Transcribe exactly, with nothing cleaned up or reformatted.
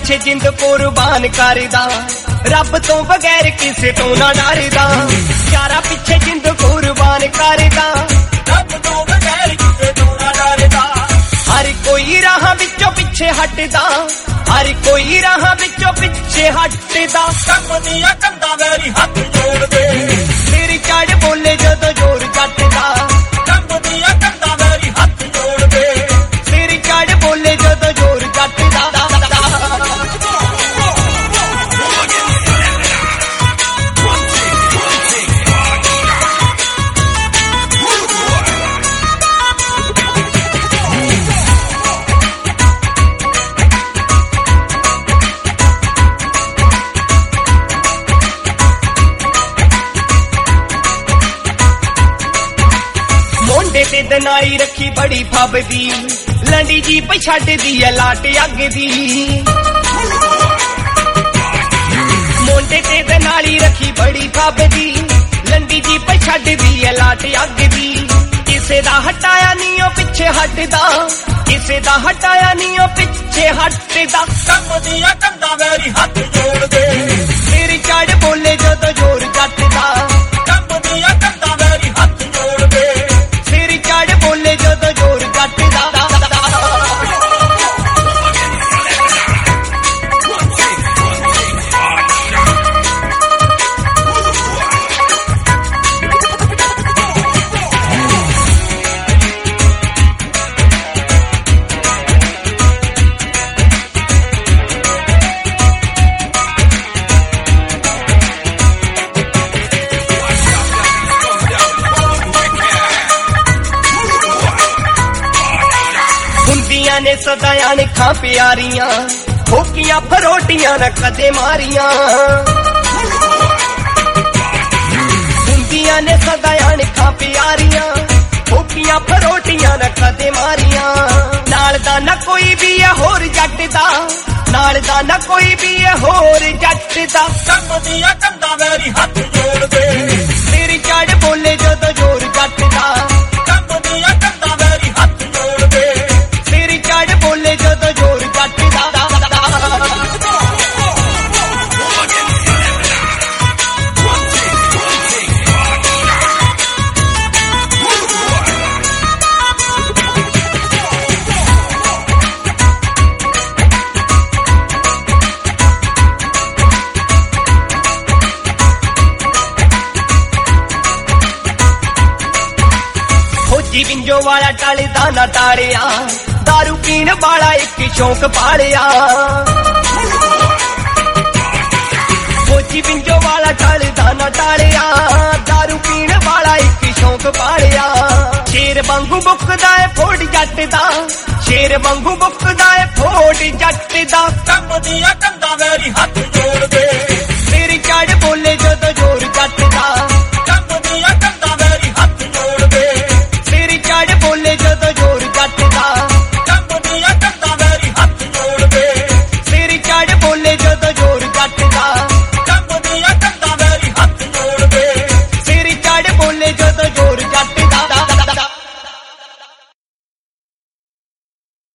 ਪਿੱਛੇ ਜਿੰਦ ਕੁਰਬਾਨ ਕਰਦਾ, ਰੱਬ ਤੋਂ ਬਗੈਰ ਕਿਸੇ ਤੋਂ ਨਾ ਡਰਦਾ। ਯਾਰਾ ਪਿੱਛੇ ਜਿੰਦ ਕੁਰਬਾਨ ਕਰਦਾ, ਰੱਬ ਤੋਂ ਬਗੈਰ ਕਿਸੇ ਤੋਂ ਨਾ ਡਰਦਾ। ਹਰ ਕੋਈ ਰਾਹਾਂ ਵਿੱਚੋਂ ਪਿੱਛੇ ਹਟਦਾ, ਹਰ ਕੋਈ ਰਾਹਾਂ ਵਿੱਚੋਂ ਪਿੱਛੇ ਹਟਦਾ। ਕੰਮ ਦੀਆਂ ਕੰਧਾਂ ਵੈਰੀ ਹੱਥ ਜੋੜਦੇ, ਸਿਰ ਚੜ ਬੋਲੇ ਜਦੋਂ ਜ਼ੋਰ ਜੱਟ ਦਾ। ਕੰਮ ਦੀਆਂ ਕੰਧਾਂ ਵੈਰੀ ਹੱਥ ਜੋੜਦੇ, ਸਿਰ ਚੜ ਬੋਲੇ ਜਦੋਂ ਜ਼ੋਰ ਜੱਟ ਦਾ। ਤੇ ਦਨਾਈ ਰੱਖੀ ਬੜੀ ਫੱਬਦੀ, ਲੰਡੀ ਜੀ ਪਈ ਛੱਡਦੀ ਐ ਲਾਟ ਅੱਗ ਦੀ। ਮੋਢੇ ਤੇ ਦਨਾਲੀ ਰੱਖੀ ਬੜੀ ਫੱਬਦੀ, ਲੰਡੀ ਜੀ ਪਈ ਛੱਡਦੀ ਐ ਲਾਟ ਅੱਗ ਦੀ। ਕਿਸੇ ਦਾ ਹਟਾਇਆ ਨੀ ਉਹ ਪਿੱਛੇ ਹਟਦਾ, ਕਿਸੇ ਦਾ ਹਟਾਇਆ ਨੀ ਉਹ ਪਿੱਛੇ ਹਟਦਾ। ਕੰਮ ਦੀਆਂ ਕੰਧਾਂ ਵੈਰੀ ਹੱਥ ਜੋੜਦੇ, ਸਿਰ ਚੜ ਬੋਲੇ ਜਦੋਂ ਜ਼ੋਰ ਜੱਟ ਦਾ। ਕੰਮ ਦੀਆਂ ਕੰਧਾਂ ਵੈਰੀ ਹੱਥ ਜੋੜਦੇ, ਸਿਰ ਚੜ ਬੋਲੇ ਜਦੋਂ ਜ਼ੋਰ ਜੱਟ ਦਾ। ਹੁੰਦੀਆਂ ਨੇ ਸਦਾ ਅਣਖਾਂ ਪਿਆਰੀਆਂ, ਹੋਕੀਆਂ ਫਰੋਟੀਆਂ ਨਾ ਕਦੇ ਮਾਰੀਆਂ। ਹੁੰਦੀਆਂ ਨੇ ਸਦਾ ਅਣਖਾਂ ਪਿਆਰੀਆਂ, ਹੋਕੀਆਂ ਫਰੋਟੀਆਂ ਨਾ ਕਦੇ ਮਾਰੀਆਂ। ਨਾਲ ਦਾ ਨਾ ਕੋਈ ਵੀ ਹੈ ਹੋਰ ਜੱਟ ਦਾ, ਨਾਲ ਦਾ ਨਾ ਕੋਈ ਵੀ ਹੈ ਹੋਰ ਜੱਟ ਦਾ। ਕੰਮ ਦੀਆਂ ਕੰਧਾਂ ਵੈਰੀ ਹੱਥ ਜੋੜਦੇ, ਸਿਰ ਚੜ ਬੋਲੇ ਜਦੋਂ ਜ਼ੋਰ ਜੱਟ ਦਾ। ਕੰਮ ਦੀਆਂ ਕੰਧਾਂ ਵੈਰੀ ਹੱਥ ਜੋੜਦੇ, ਸਿਰ ਚੜ ਬੋਲੇ ਜਦੋਂ ਜ਼ੋਰ ਜੱਟ ਦਾ। ਫੌਜੀ ਵਿੰਜੋ ਵਾਲਾ ਟਲਦਾ ਨਾ ਤਾੜਿਆ, ਦਾਰੂ ਪੀਣ ਵਾਲਾ ਇੱਕ ਸ਼ੌਂਕ ਪਾਲਿਆ। ਫੌਜੀ ਵਿੰਜੋ ਵਾਲਾ ਟਲਦਾ ਨਾ ਤਾੜਿਆ, ਦਾਰੂ ਪੀਣ ਵਾਲਾ ਇੱਕ ਸ਼ੌਂਕ ਪਾਲਿਆ। ਸ਼ੇਰ ਵਾਂਗੂ ਮੁੱਕਦਾ ਏ ਫੋੜ ਜੱਟ ਦਾ, ਸ਼ੇਰ ਵਾਂਗੂ ਮੁੱਕਦਾ ਏ ਫੋੜ ਜੱਟ ਦਾ। ਕੰਮ ਦੀਆਂ ਕੰਧਾਂ ਵੈਰੀ ਹੱਥ ਜੋੜਦੇ,